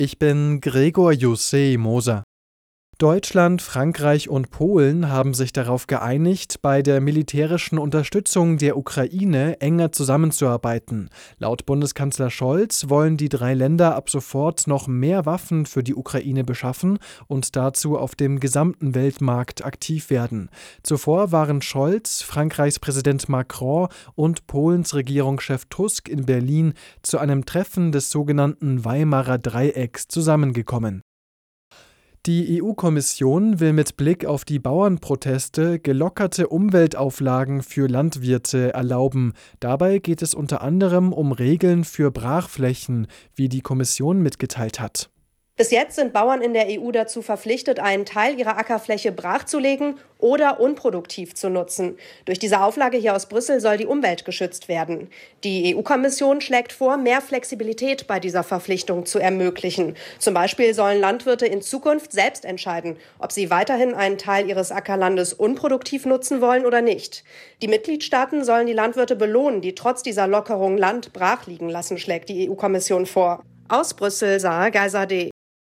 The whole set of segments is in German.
Ich bin Gregor Jussé Moser. Deutschland, Frankreich und Polen haben sich darauf geeinigt, bei der militärischen Unterstützung der Ukraine enger zusammenzuarbeiten. Laut Bundeskanzler Scholz wollen die drei Länder ab sofort noch mehr Waffen für die Ukraine beschaffen und dazu auf dem gesamten Weltmarkt aktiv werden. Zuvor waren Scholz, Frankreichs Präsident Macron und Polens Regierungschef Tusk in Berlin zu einem Treffen des sogenannten Weimarer Dreiecks zusammengekommen. Die EU-Kommission will mit Blick auf die Bauernproteste gelockerte Umweltauflagen für Landwirte erlauben. Dabei geht es unter anderem um Regeln für Brachflächen, wie die Kommission mitgeteilt hat. Bis jetzt sind Bauern in der EU dazu verpflichtet, einen Teil ihrer Ackerfläche brachzulegen oder unproduktiv zu nutzen. Durch diese Auflage hier aus Brüssel soll die Umwelt geschützt werden. Die EU-Kommission schlägt vor, mehr Flexibilität bei dieser Verpflichtung zu ermöglichen. Zum Beispiel sollen Landwirte in Zukunft selbst entscheiden, ob sie weiterhin einen Teil ihres Ackerlandes unproduktiv nutzen wollen oder nicht. Die Mitgliedstaaten sollen die Landwirte belohnen, die trotz dieser Lockerung Land brach liegen lassen, schlägt die EU-Kommission vor. Aus Brüssel, Sarah Geiserde.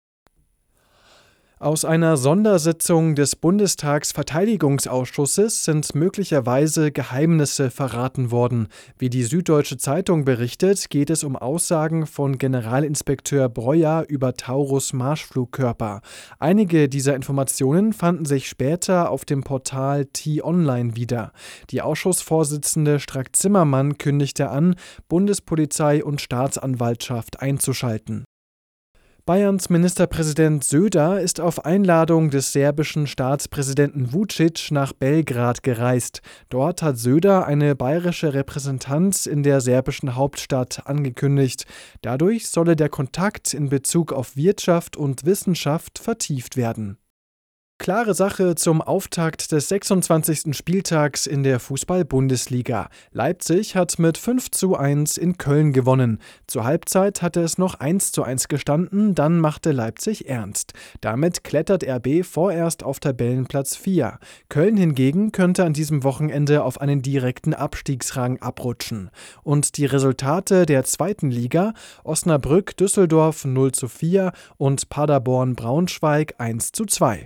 Aus einer Sondersitzung des Bundestagsverteidigungsausschusses sind möglicherweise Geheimnisse verraten worden. Wie die Süddeutsche Zeitung berichtet, geht es um Aussagen von Generalinspekteur Breuer über Taurus-Marschflugkörper. Einige dieser Informationen fanden sich später auf dem Portal T-Online wieder. Die Ausschussvorsitzende Strack-Zimmermann kündigte an, Bundespolizei und Staatsanwaltschaft einzuschalten. Bayerns Ministerpräsident Söder ist auf Einladung des serbischen Staatspräsidenten Vučić nach Belgrad gereist. Dort hat Söder eine bayerische Repräsentanz in der serbischen Hauptstadt angekündigt. Dadurch solle der Kontakt in Bezug auf Wirtschaft und Wissenschaft vertieft werden. Klare Sache zum Auftakt des 26. Spieltags in der Fußball-Bundesliga. Leipzig hat mit 5:1 in Köln gewonnen. Zur Halbzeit hatte es noch 1:1 gestanden, dann machte Leipzig ernst. Damit klettert RB vorerst auf Tabellenplatz 4. Köln hingegen könnte an diesem Wochenende auf einen direkten Abstiegsrang abrutschen. Und die Resultate der zweiten Liga: Osnabrück Düsseldorf 0:4 und Paderborn Braunschweig 1:2.